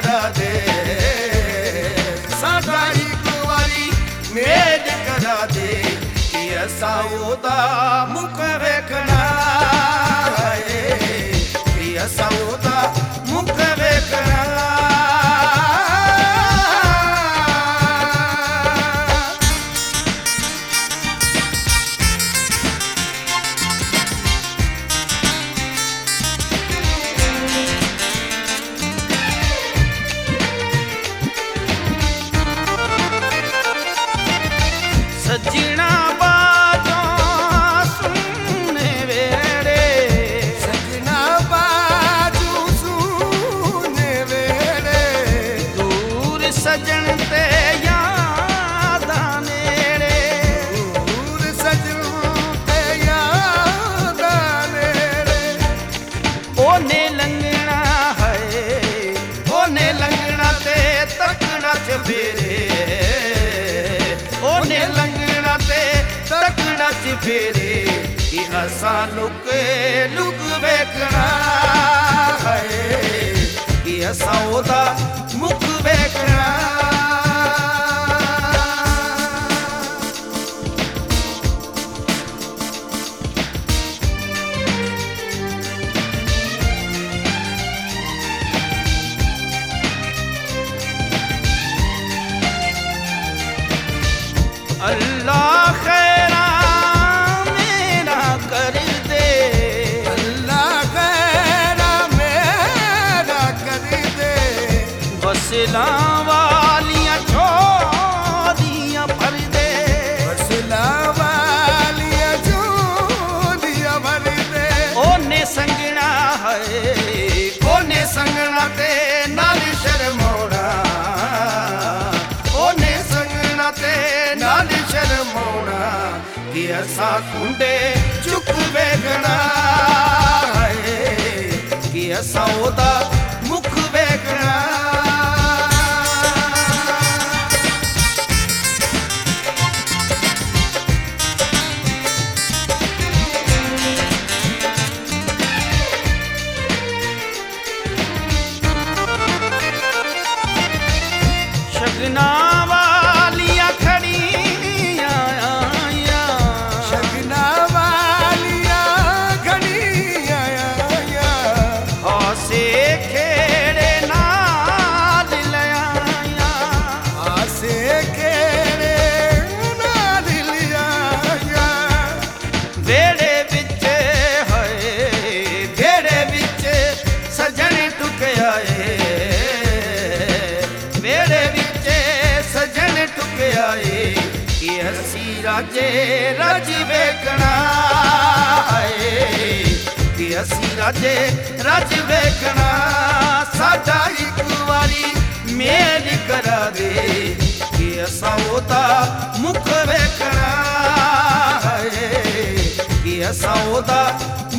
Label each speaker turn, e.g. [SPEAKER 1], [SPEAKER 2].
[SPEAKER 1] करा दे, साडा एक वारी मेल करा दे कि असा ओदा मुख वेखना है, कि असा ओदा मुख वेखना। सजना बाजों सुने वेड़े, सजना बाजों सुने वेड़े, दूर सजन ते याद नेड़े, दूर सजन ते याद नेड़े। ओने लंघना है, ओने लंघना ते तकना च फेरे, ओने लंघना ते तकना च फेरे कि असा लुक लुक वेखना है, कि असा ओदा मुख वेखना। अल्लाह खैरा मेरा कर दे, अल्लाह खैरा मेरा कर दे, वसला वालियां झोलियां भर दे, वसला वालियां झोलियां भर दे। ओने संगना है, ओने संगना ते नाल शर्मोड़ा, ओने संगना ते नाल शर्मोना कि असा कुंडे चुक वेखना है, कि असा ओदा मुख वेखना। शगना वालियां खड़ी राजे रज वेखना है, कि असी राजे रज वेखना। साडा एक वारी मेल करा दे कि असा ओदा मुख वेखना है, कि असा ओदा